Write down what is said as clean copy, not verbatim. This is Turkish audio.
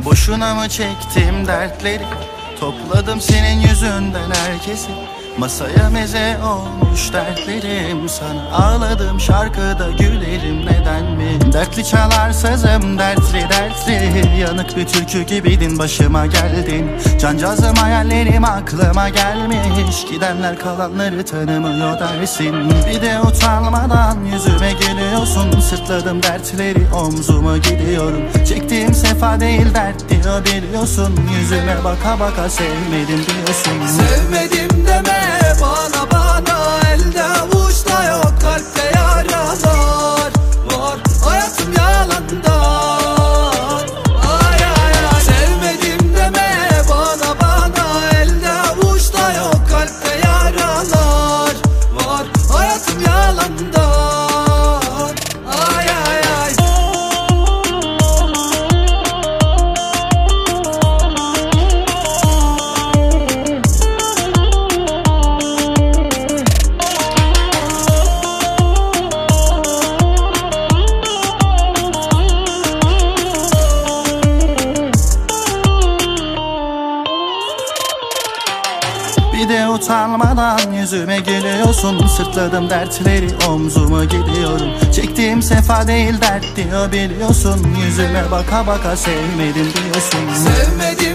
Boşuna mı çektim dertleri? Topladım senin yüzünden herkesi. Masaya meze olmuş dertlerim. Sana ağladım şarkıda gülerim, neden mi? Dertli çalar sazım, dertli dertli. Yanık bir türkü gibiydin, başıma geldin. Cancağızım hayallerim aklıma gelmiş. Gidenler kalanları tanımıyor dersin. Bir de utanmadan yüzüme gülüyorsun. Sırtladım dertleri, omzuma gidiyorum. Çektiğim sefa değil dert diyor biliyorsun. Yüzüme baka baka sevmedim diyorsun. Sevmedim deme bana, elde avuçta yok, kalpte yaralar var, hayatım yalandan. Ay ay ay. Sevmedim deme bana, elde avuçta yok, kalpte yaralar var, hayatım yalandan. Ay ay ay. Bir de utanmadan yüzüme gülüyorsun. Sırtladım dertleri, omzuma gidiyorum. Çektiğim sefa değil dert diyor biliyorsun. Yüzüme baka baka sevmedim diyorsun. Sevmedim